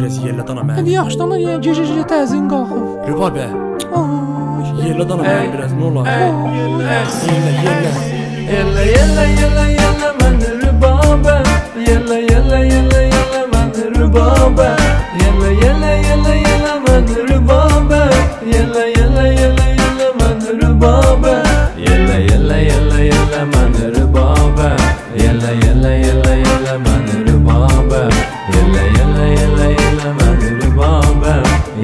biraz yerlə dana mən. Hadi yaxşıdan ya gecə təzin qalxıb. Rübabə. Ay. Yerlə dana mən biraz nə olar? Yerlə. Yella mən rübabə. Yella mən rübabə. Yella mən rübabə. Yella mən rübabə. Yella mən rübabə. Yella mən rübabə. Yella mən rübabə.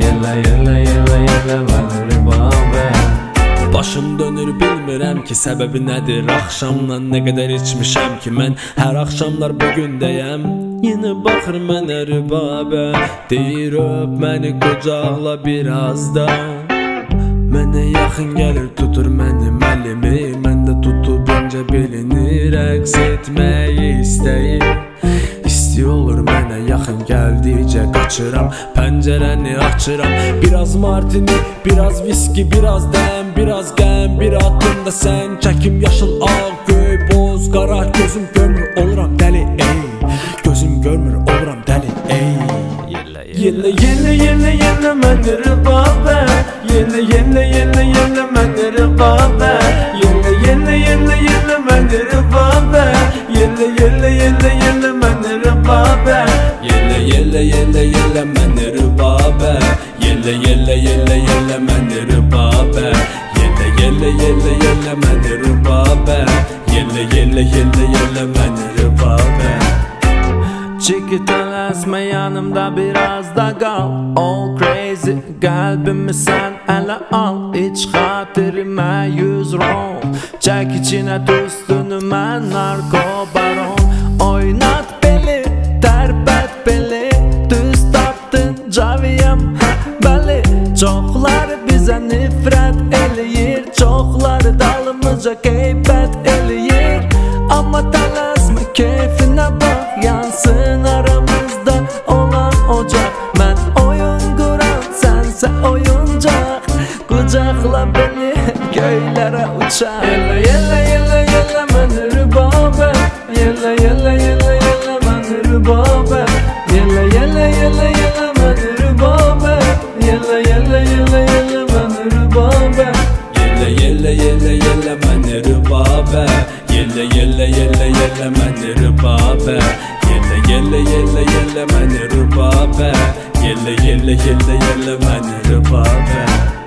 Yella mən rübabə. Başım dönür bilmirəm ki səbəbi nədir. Axşamdan nə qədər içmişəm ki mən hər axşamlar bugündəyəm. Yenə baxır mənə rübabə, deyir öp məni qucaqla biraz da. Mənə yaxın gəlir tutur mənim əlimi, mən də tutub öncə bilinir rəqs etməyi istəyir. İsti olur mənə yaxın gəldikcə qaçıram, pəncərəni açıram. Biraz martini, biraz viski, biraz dəm, biraz qəm, bir addım da sən. Çəkim yaşıl, ağ, göy, boz, qara, gözüm görmür oluram dəli, ey. Gözüm görmür oluram dəli, ey. Yella mən rübabə. Yella mən rübabə. Yella mən rübabə. Yella mən rübabə. Yella mən rübabə. Yella mən rübabə. Yella mən rübabə. Yella mən rübabə. Çikitan esme yanımda biraz da kal. All crazy kalbimi sen ele al. İç hatırıma 100 ron. Çek içine tüstünüme narko baron. Oynat beni, terbet beni. Düz taptın caviyem belli. Çoklar bize nifret eləyir. Çoklar dalımıza keybet eləyir. Ama talasma keyfine bak, yansın aramızda olan ocak. Ben oyun kuran, sense oyuncak. Kucakla beni göylere uçak. Yella mən rübabə. Yella mən rübabə. Yella mən rübabə. Yella mən rübabə. Yella mən rübabə. Yella mən rübabə. Yella mən rübabə. Yella mən rübabə.